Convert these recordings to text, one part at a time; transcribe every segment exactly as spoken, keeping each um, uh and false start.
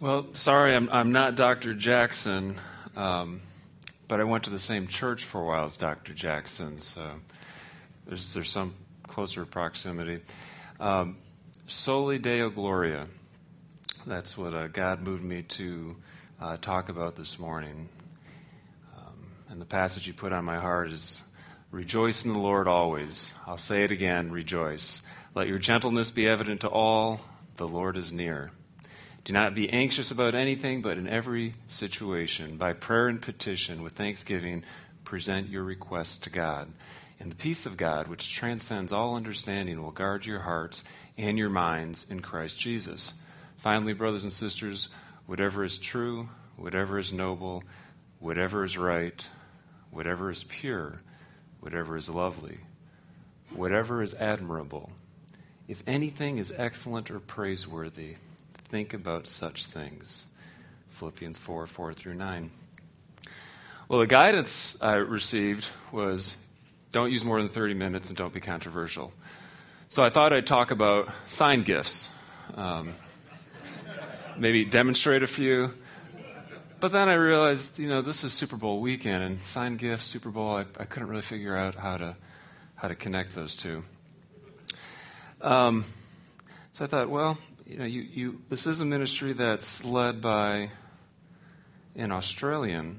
Well, sorry, I'm I'm not Doctor Jackson, um, but I went to the same church for a while as Doctor Jackson, so there's there's some closer proximity. Um, Soli Deo Gloria. That's what uh, God moved me to uh, talk about this morning. Um, and the passage He put on my heart is, "Rejoice in the Lord always." I'll say it again, rejoice. "Let your gentleness be evident to all. The Lord is near. Do not be anxious about anything, but in every situation, by prayer and petition, with thanksgiving, present your requests to God. And the peace of God, which transcends all understanding, will guard your hearts and your minds in Christ Jesus. Finally, brothers and sisters, whatever is true, whatever is noble, whatever is right, whatever is pure, whatever is lovely, whatever is admirable, if anything is excellent or praiseworthy, think about such things." Philippians four, four through nine. Well, the guidance I received was, don't use more than thirty minutes and don't be controversial. So I thought I'd talk about sign gifts. Um, maybe demonstrate a few. But then I realized, you know, this is Super Bowl weekend, and sign gifts, Super Bowl, I, I couldn't really figure out how to how to connect those two. Um, so I thought, well, you know, you, you this is a ministry that's led by an Australian,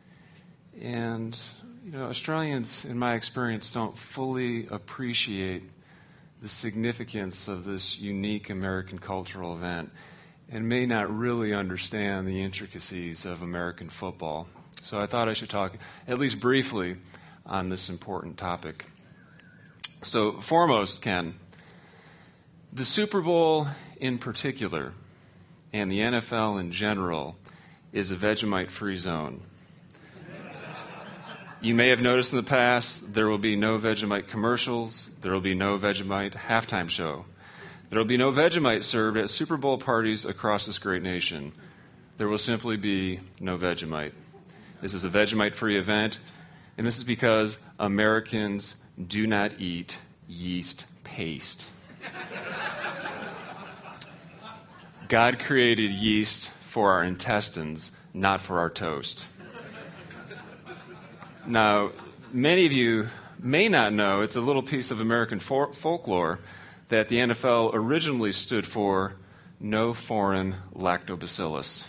and you know, Australians, in my experience, don't fully appreciate the significance of this unique American cultural event, and may not really understand the intricacies of American football. So I thought I should talk, at least briefly, on this important topic. So, foremost, Ken, the Super Bowl in particular, and the N F L in general, is a Vegemite-free zone. You may have noticed in the past, there will be no Vegemite commercials, there will be no Vegemite halftime show. There will be no Vegemite served at Super Bowl parties across this great nation. There will simply be no Vegemite. This is a Vegemite-free event, and this is because Americans do not eat yeast paste. God created yeast for our intestines, not for our toast. Now, many of you may not know, it's a little piece of American for- folklore that the N F L originally stood for no foreign lactobacillus.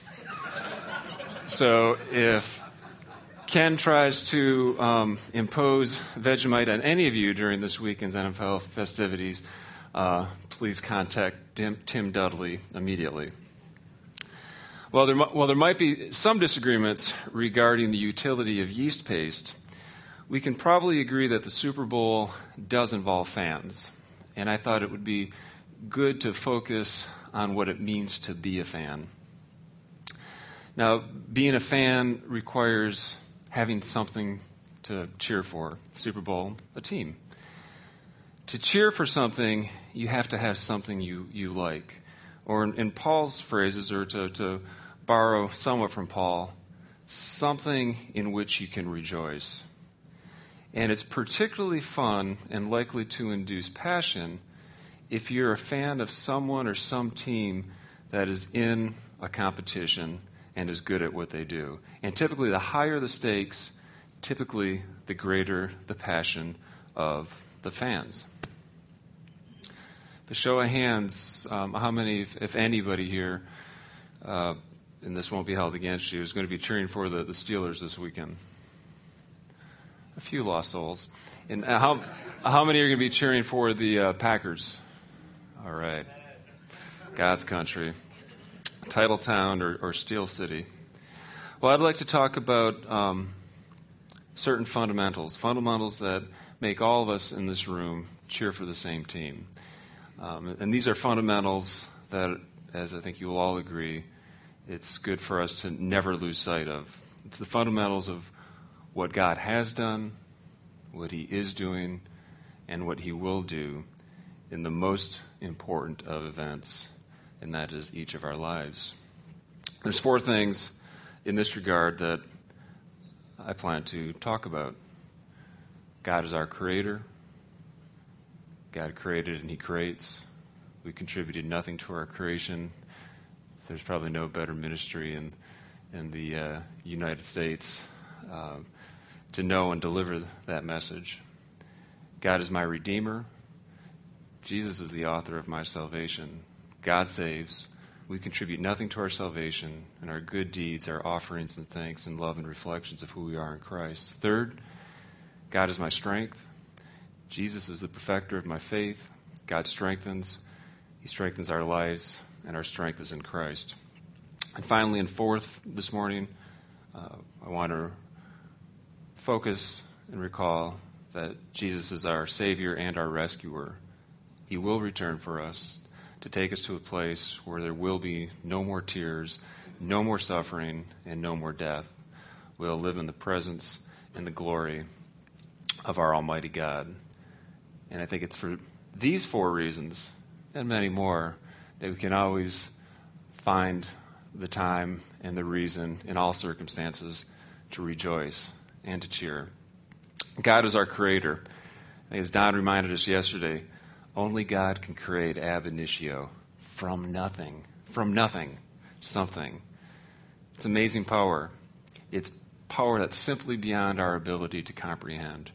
So if Ken tries to um, impose Vegemite on any of you during this weekend's N F L festivities, uh, please contact Tim, Tim Dudley immediately. Well there, well, there might be some disagreements regarding the utility of yeast paste. We can probably agree that the Super Bowl does involve fans, and I thought it would be good to focus on what it means to be a fan. Now, being a fan requires having something to cheer for. Super Bowl, a team. To cheer for something, you have to have something you, you like. Or in, in Paul's phrases, or to, to borrow somewhat from Paul, something in which you can rejoice. And it's particularly fun and likely to induce passion if you're a fan of someone or some team that is in a competition and is good at what they do. And typically, the higher the stakes, typically the greater the passion of the fans. The show of hands, um, how many, if, if anybody here, uh, and this won't be held against you, is going to be cheering for the, the Steelers this weekend? A few lost souls. And uh, how how many are going to be cheering for the uh, Packers? All right. God's country. Titletown or, or Steel City. Well, I'd like to talk about um, certain fundamentals, fundamentals that make all of us in this room cheer for the same team. Um, and these are fundamentals that, as I think you will all agree, it's good for us to never lose sight of. It's the fundamentals of what God has done, what He is doing, and what He will do in the most important of events, and that is each of our lives. There's four things in this regard that I plan to talk about. God is our creator. God created and He creates. We contributed nothing to our creation. there's probably no better ministry in, in the uh, United States uh, to know and deliver that message. God is my Redeemer. Jesus is the author of my salvation. God saves. We contribute nothing to our salvation, and our good deeds are offerings and thanks and love and reflections of who we are in Christ. Third, God is my strength. Jesus is the perfecter of my faith. God strengthens. He strengthens our lives, and our strength is in Christ. And finally, and fourth, this morning, uh, I want to focus and recall that Jesus is our Savior and our rescuer. He will return for us to take us to a place where there will be no more tears, no more suffering, and no more death. We'll live in the presence and the glory of our Almighty God. And I think it's for these four reasons, and many more, that we can always find the time and the reason in all circumstances to rejoice and to cheer. God is our creator. As Don reminded us yesterday, only God can create ab initio, from nothing, from nothing, something. It's amazing power. It's power that's simply beyond our ability to comprehend.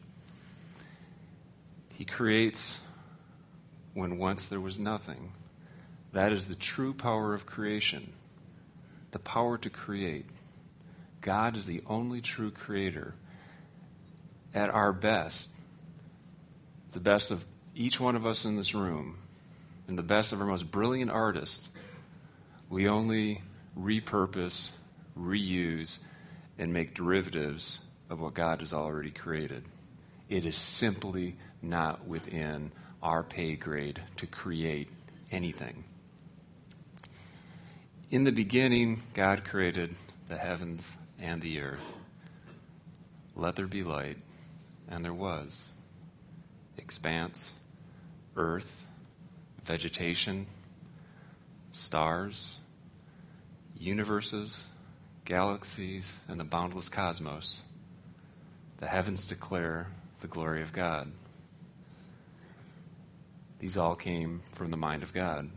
He creates when once there was nothing. That is the true power of creation, the power to create. God is the only true creator. At our best, the best of each one of us in this room, and the best of our most brilliant artists, we only repurpose, reuse, and make derivatives of what God has already created. It is simply not within our pay grade to create anything. In the beginning, God created the heavens and the earth. Let there be light, and there was. Expanse, earth, vegetation, stars, universes, galaxies, and the boundless cosmos. The heavens declare the glory of God. These all came from the mind of God.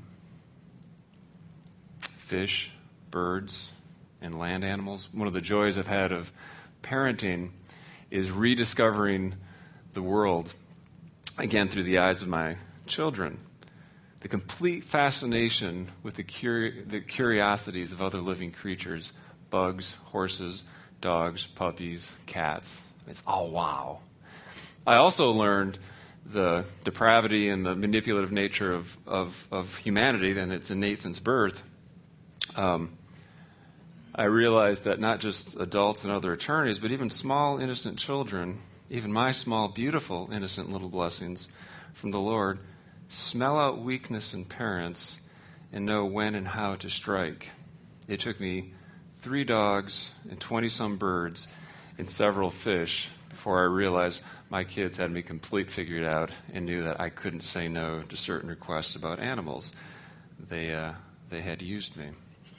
Fish, birds, and land animals. One of the joys I've had of parenting is rediscovering the world again through the eyes of my children. The complete fascination with the, curi- the curiosities of other living creatures, bugs, horses, dogs, puppies, cats. It's all wow. I also learned the depravity and the manipulative nature of, of, of humanity, and it's innate since birth. Um, I realized that not just adults and other attorneys, but even small, innocent children, even my small, beautiful, innocent little blessings from the Lord, smell out weakness in parents and know when and how to strike. It took me three dogs and twenty-some birds and several fish before I realized my kids had me complete figured out and knew that I couldn't say no to certain requests about animals. They, uh, they had used me.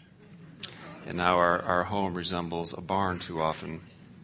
And now our, our home resembles a barn too often.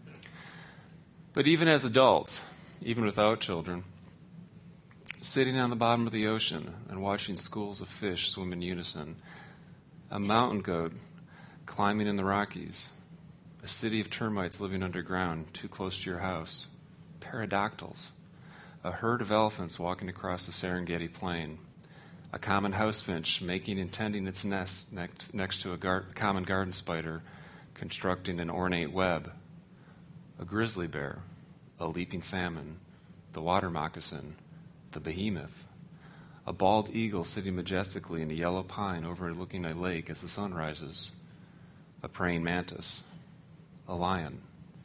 But even as adults, even without children, sitting on the bottom of the ocean and watching schools of fish swim in unison, a mountain goat climbing in the Rockies, a city of termites living underground too close to your house, pterodactyls, a herd of elephants walking across the Serengeti plain, a common house finch making and tending its nest next, next to a gar- common garden spider constructing an ornate web, a grizzly bear, a leaping salmon, the water moccasin, the behemoth, a bald eagle sitting majestically in a yellow pine overlooking a lake as the sun rises, a praying mantis, a lion,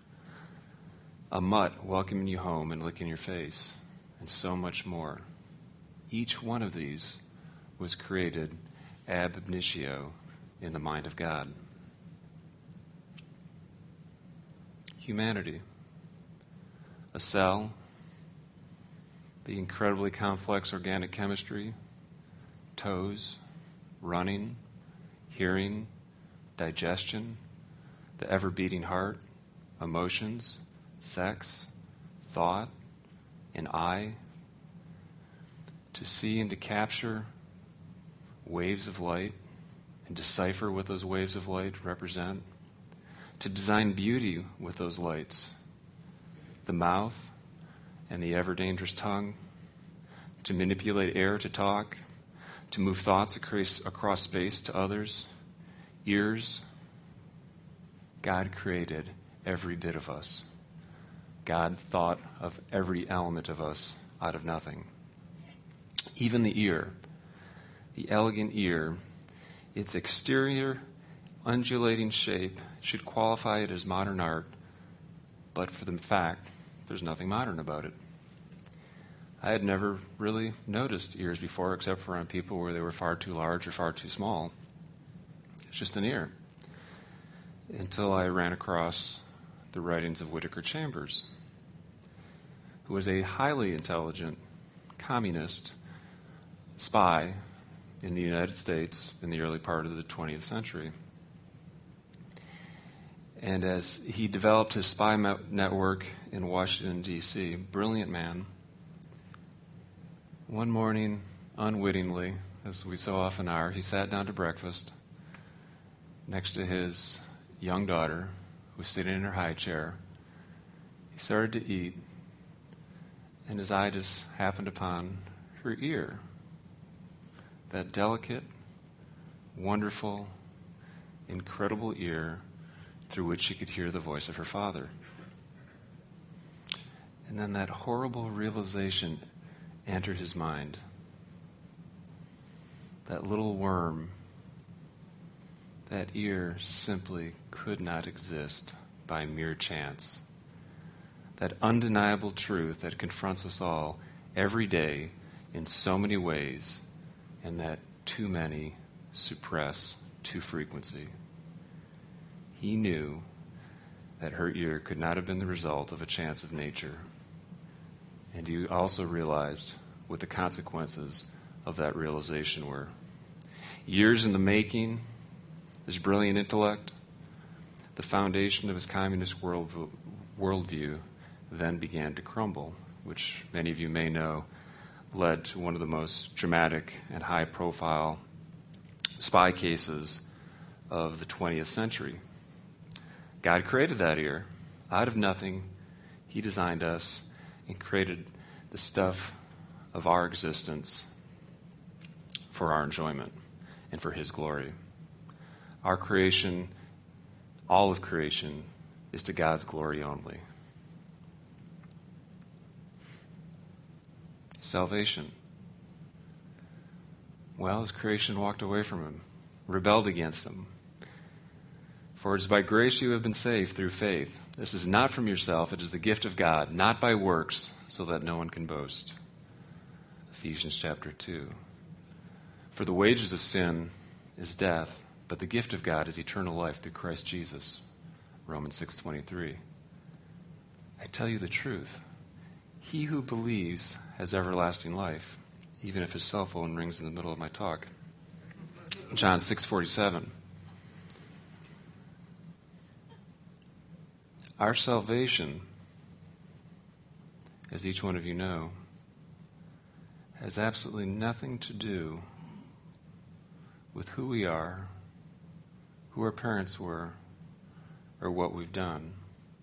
a mutt welcoming you home and licking your face, and so much more. Each one of these was created ab initio in the mind of God. Humanity, a cell, the incredibly complex organic chemistry, toes, running, hearing, digestion, the ever-beating heart, emotions, sex, thought, an eye, to see and to capture waves of light and decipher what those waves of light represent, to design beauty with those lights, the mouth and the ever-dangerous tongue, to manipulate air to talk, to move thoughts across, across space to others, ears. God created every bit of us. God thought of every element of us out of nothing. Even the ear, the elegant ear, its exterior undulating shape should qualify it as modern art, but for the fact there's nothing modern about it. I had never really noticed ears before, except for on people where they were far too large or far too small. It's just an ear. Until I ran across the writings of Whittaker Chambers, who was a highly intelligent communist spy in the United States in the early part of the twentieth century. And as he developed his spy network in Washington, D C, brilliant man, one morning, unwittingly, as we so often are, he sat down to breakfast next to his young daughter, who was sitting in her high chair. He started to eat, and his eye just happened upon her ear, that delicate, wonderful, incredible ear through which she could hear the voice of her father. And then that horrible realization entered his mind. That little worm, that ear simply could not exist by mere chance. That undeniable truth that confronts us all every day in so many ways, and that too many suppress to frequency. He knew that her ear could not have been the result of a chance of nature. And he also realized what the consequences of that realization were. Years in the making, his brilliant intellect, the foundation of his communist world, worldview then began to crumble, which many of you may know led to one of the most dramatic and high-profile spy cases of the twentieth century. God created that ear. Out of nothing, he designed us and created the stuff of our existence for our enjoyment and for his glory. Our creation, all of creation, is to God's glory only. Salvation. Well, his creation walked away from him, rebelled against him. For it is by grace you have been saved through faith. This is not from yourself, it is the gift of God, not by works, so that no one can boast. Ephesians chapter two. For the wages of sin is death, but the gift of God is eternal life through Christ Jesus. Romans six twenty-three. I tell you the truth. He who believes has everlasting life, even if his cell phone rings in the middle of my talk. John six forty-seven. Our salvation, as each one of you know, has absolutely nothing to do with who we are, who our parents were, or what we've done.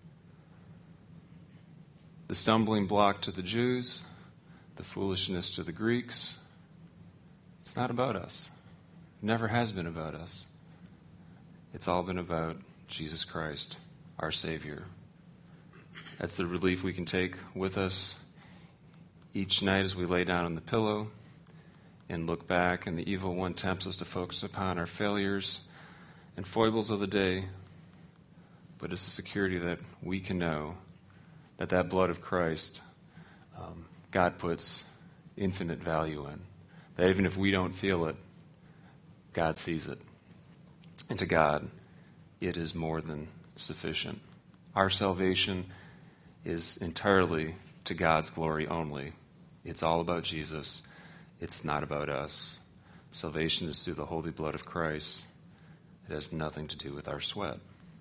The stumbling block to the Jews, the foolishness to the Greeks, it's not about us. It never has been about us. It's all been about Jesus Christ, our Savior. That's the relief we can take with us each night as we lay down on the pillow and look back, and the evil one tempts us to focus upon our failures and foibles of the day. But it's the security that we can know that that blood of Christ, um, God puts infinite value in. That even if we don't feel it, God sees it. And to God, it is more than sufficient. Our salvation is entirely to God's glory only. It's all about Jesus. It's not about us. Salvation is through the holy blood of Christ. It has nothing to do with our sweat.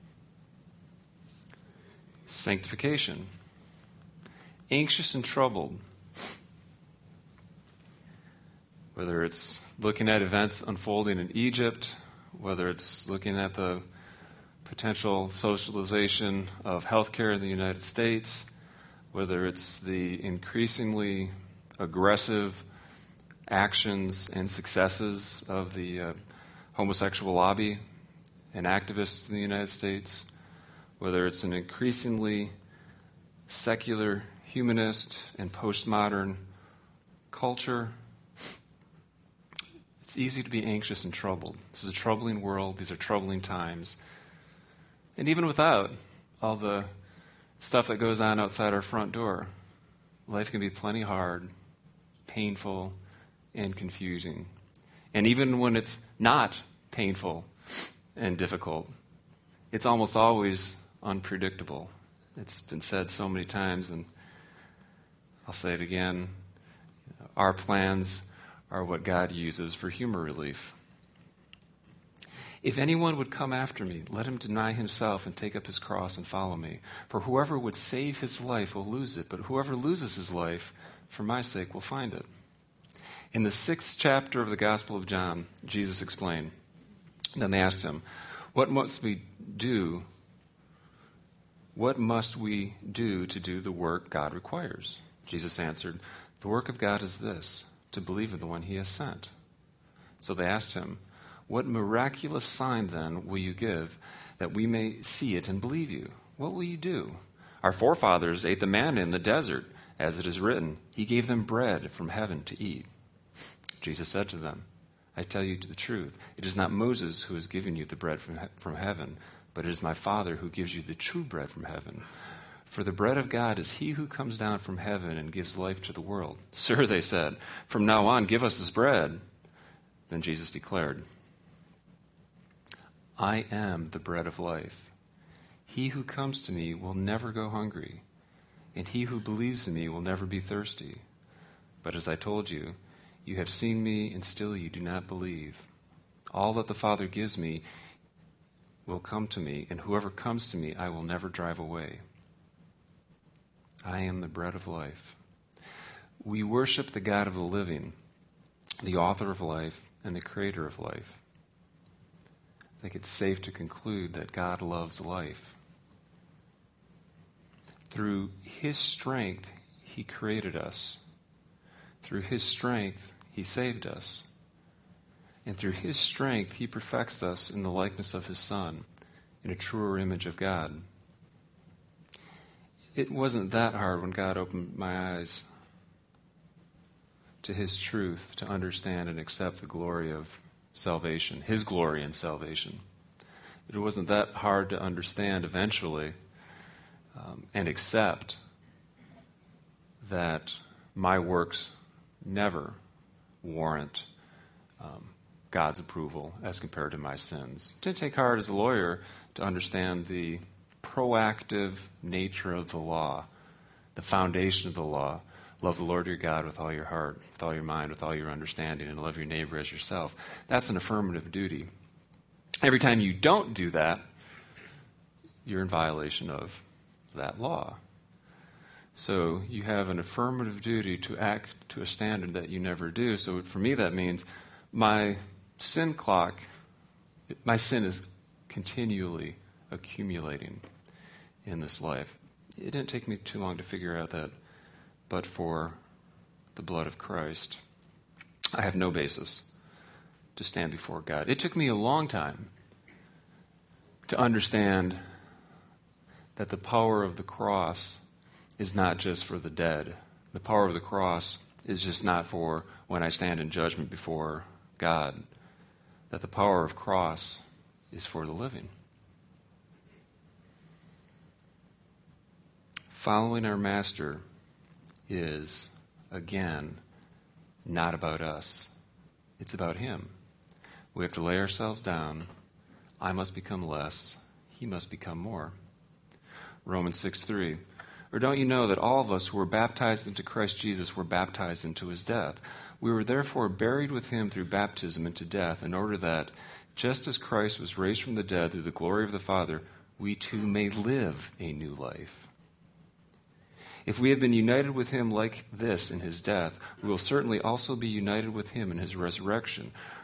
Sanctification. Anxious and troubled. Whether it's looking at events unfolding in Egypt whether it's looking at the potential socialization of healthcare in the United States, whether it's the increasingly aggressive actions and successes of the uh, homosexual lobby and activists in the United States, whether it's an increasingly secular, humanist, and postmodern culture, it's easy to be anxious and troubled. This is a troubling world. These are troubling times. And even without all the stuff that goes on outside our front door, life can be plenty hard, painful, and confusing. And even when it's not painful and difficult, it's almost always unpredictable. It's been said so many times, and I'll say it again. Our plans are what God uses for humor relief. If anyone would come after me, let him deny himself and take up his cross and follow me. For whoever would save his life will lose it, but whoever loses his life for my sake will find it. In the sixth chapter of the Gospel of John, Jesus explained. Then they asked him, What must we do? What must we do to do the work God requires? Jesus answered, The work of God is this, to believe in the one he has sent. So they asked him, What miraculous sign then will you give that we may see it and believe you? What will you do? Our forefathers ate the manna in the desert, as it is written, He gave them bread from heaven to eat. Jesus said to them, I tell you the truth, it is not Moses who has given you the bread from, he- from heaven, but it is my Father who gives you the true bread from heaven. For the bread of God is he who comes down from heaven and gives life to the world. Sir, they said, from now on give us this bread. Then Jesus declared, I am the bread of life. He who comes to me will never go hungry, and he who believes in me will never be thirsty. But as I told you, you have seen me, and still you do not believe. All that the Father gives me will come to me, and whoever comes to me I will never drive away. I am the bread of life. We worship the God of the living, the author of life, and the creator of life. I think it's safe to conclude that God loves life. Through his strength, he created us. Through his strength, he saved us. And through his strength, he perfects us in the likeness of his Son, in a truer image of God. It wasn't that hard when God opened my eyes to his truth, to understand and accept the glory of salvation, his glory in salvation. It wasn't that hard to understand eventually um, and accept that my works never warrant um, God's approval as compared to my sins. It didn't take hard as a lawyer to understand the proactive nature of the law, the foundation of the law. Love the Lord your God with all your heart, with all your mind, with all your understanding, and love your neighbor as yourself. That's an affirmative duty. Every time you don't do that, you're in violation of that law. So you have an affirmative duty to act to a standard that you never do. So for me, that means my sin clock, my sin is continually accumulating in this life. It didn't take me too long to figure out that, but for the blood of Christ, I have no basis to stand before God. It took me a long time to understand that the power of the cross is not just for the dead. The power of the cross is just not for when I stand in judgment before God. That the power of cross is for the living. Following our Master is, again, not about us. It's about him. We have to lay ourselves down. I must become less. He must become more. Romans six three. Or don't you know that all of us who were baptized into Christ Jesus were baptized into his death? We were therefore buried with him through baptism into death, in order that, just as Christ was raised from the dead through the glory of the Father, we too may live a new life. If we have been united with him like this in his death, we will certainly also be united with him in his resurrection.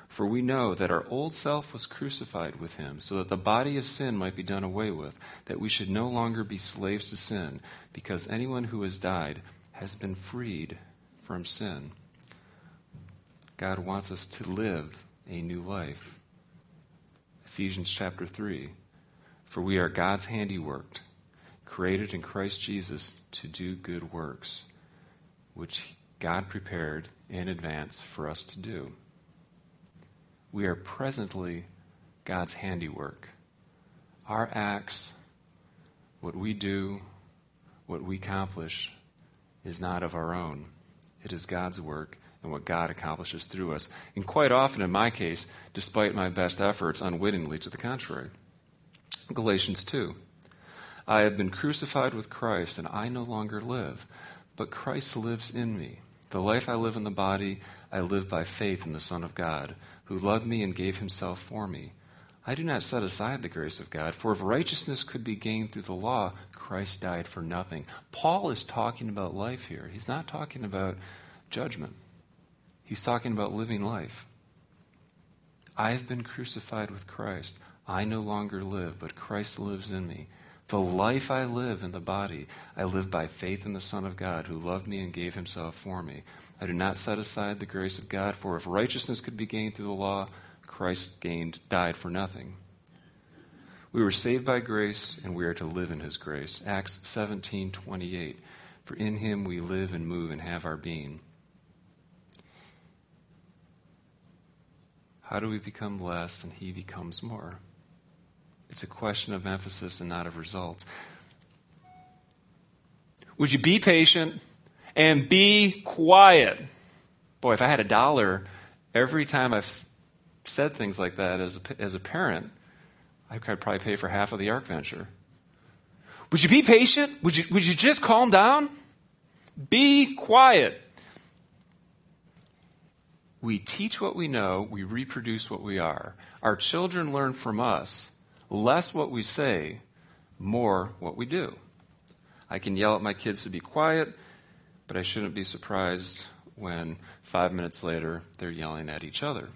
For we know that our old self was crucified with him, so that the body of sin might be done away with, that we should no longer be slaves to sin, because anyone who has died has been freed from sin. God wants us to live a new life. Ephesians chapter three, for we are God's handiwork, created in Christ Jesus to do good works, which God prepared in advance for us to do. We are presently God's handiwork. Our acts, what we do, what we accomplish, is not of our own. It is God's work and what God accomplishes through us. And quite often, in my case, despite my best efforts, unwittingly to the contrary. Galatians two. I have been crucified with Christ, and I no longer live, but Christ lives in me. The life I live in the body, I live by faith in the Son of God, who loved me and gave himself for me. I do not set aside the grace of God, for if righteousness could be gained through the law, Christ died for nothing. Paul is talking about life here. He's not talking about judgment. He's talking about living life. I have been crucified with Christ. I no longer live, but Christ lives in me. The life I live in the body, I live by faith in the Son of God, who loved me and gave himself for me. I do not set aside the grace of God, for if righteousness could be gained through the law, Christ gained, died for nothing. We were saved by grace, and we are to live in his grace. Acts seventeen twenty-eight. For in him we live and move and have our being. How do we become less and he becomes more? It's a question of emphasis and not of results. Would you be patient and be quiet? Boy, if I had a dollar every time I've said things like that as a, as a parent, I could probably pay for half of the Ark venture. Would you be patient? Would you, would you just calm down? Be quiet. We teach what we know, we reproduce what we are. Our children learn from us less what we say, more what we do. I can yell at my kids to be quiet, but I shouldn't be surprised when five minutes later they're yelling at each other.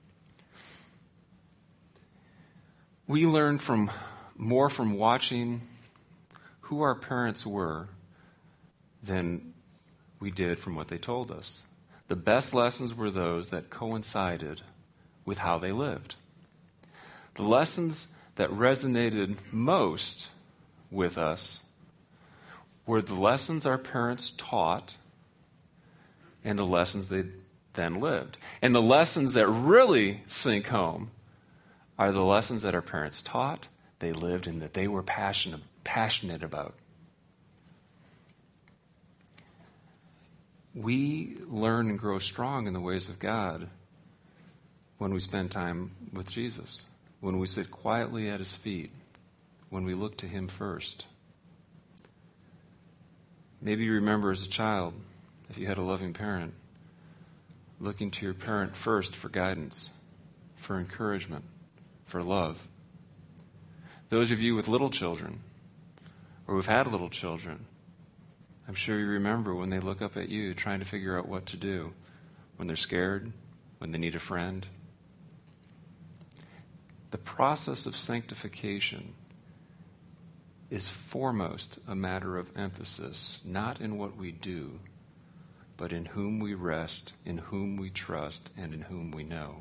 We learn from more from watching who our parents were than we did from what they told us. The best lessons were those that coincided with how they lived. The lessons that resonated most with us were the lessons our parents taught and the lessons they then lived. And the lessons that really sink home are the lessons that our parents taught, they lived, and that they were passionate, passionate about. We learn and grow strong in the ways of God when we spend time with Jesus, when we sit quietly at his feet, when we look to him first. Maybe you remember as a child, if you had a loving parent, looking to your parent first for guidance, for encouragement, for love. Those of you with little children, or who've had little children, I'm sure you remember when they look up at you trying to figure out what to do, when they're scared, when they need a friend. The process of sanctification is foremost a matter of emphasis, not in what we do, but in whom we rest, in whom we trust, and in whom we know.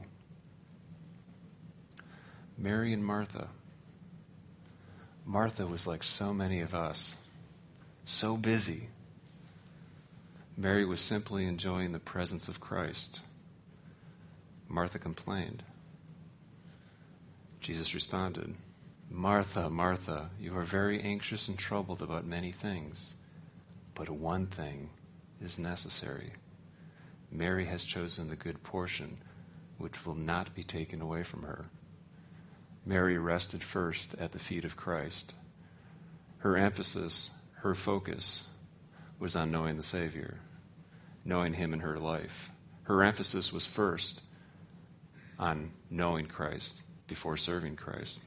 Mary and Martha. Martha was like so many of us, so busy. Mary was simply enjoying the presence of Christ. Martha complained. Jesus responded, Martha, Martha, you are very anxious and troubled about many things, but one thing is necessary. Mary has chosen the good portion, which will not be taken away from her. Mary rested first at the feet of Christ. Her emphasis, her focus, was on knowing the Savior, knowing him in her life. Her emphasis was first on knowing Christ before serving Christ.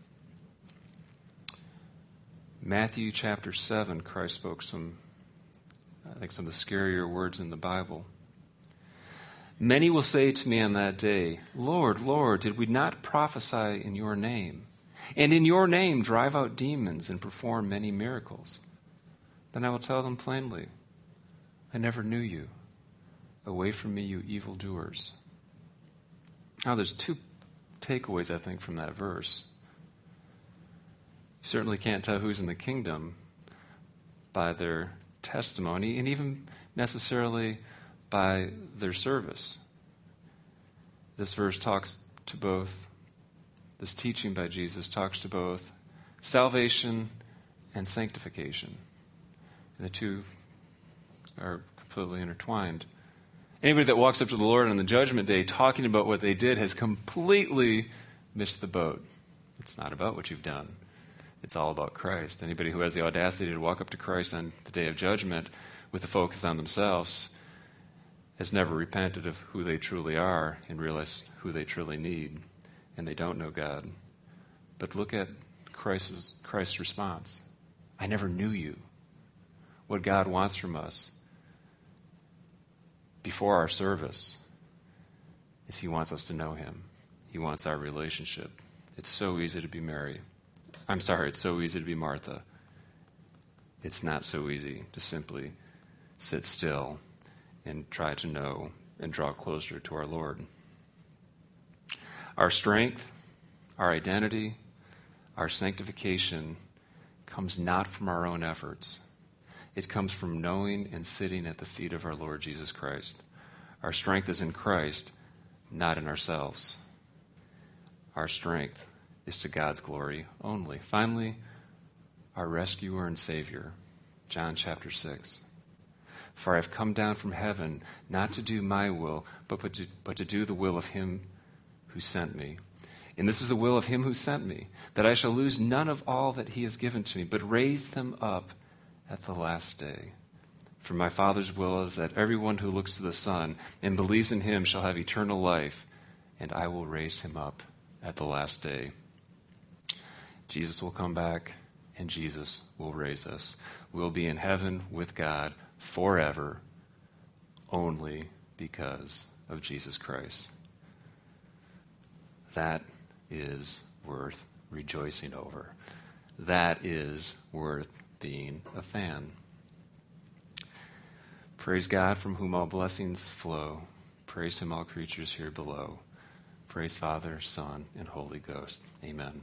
Matthew chapter seven, Christ spoke some, I think some of the scarier words in the Bible. Many will say to me on that day, Lord, Lord, did we not prophesy in your name? And in your name drive out demons and perform many miracles? Then I will tell them plainly, I never knew you. Away from me, you evildoers. Now, there's two takeaways, I think, from that verse. You certainly can't tell who's in the kingdom by their testimony, and even necessarily by their service. This verse talks to both, this teaching by Jesus talks to both salvation and sanctification. And the two are completely intertwined. Anybody that walks up to the Lord on the judgment day talking about what they did has completely missed the boat. It's not about what you've done. It's all about Christ. Anybody who has the audacity to walk up to Christ on the day of judgment with a focus on themselves has never repented of who they truly are and realized who they truly need, and they don't know God. But look at Christ's, Christ's response. I never knew you. What God wants from us before our service is he wants us to know him. He wants our relationship. It's so easy to be Mary. I'm sorry, it's so easy to be Martha. It's not so easy to simply sit still and try to know and draw closer to our Lord. Our strength, our identity, our sanctification comes not from our own efforts. It comes from knowing and sitting at the feet of our Lord Jesus Christ. Our strength is in Christ, not in ourselves. Our strength is to God's glory only. Finally, our rescuer and Savior, John chapter six. For I have come down from heaven not to do my will, but, but, to, but to do the will of him who sent me. And this is the will of him who sent me, that I shall lose none of all that he has given to me, but raise them up at the last day. For my Father's will is that everyone who looks to the Son and believes in him shall have eternal life, and I will raise him up at the last day. Jesus will come back, and Jesus will raise us. We'll be in heaven with God forever, only because of Jesus Christ. That is worth rejoicing over. That is worth being a fan. Praise God, from whom all blessings flow. Praise him, all creatures here below. Praise Father, Son, and Holy Ghost. Amen.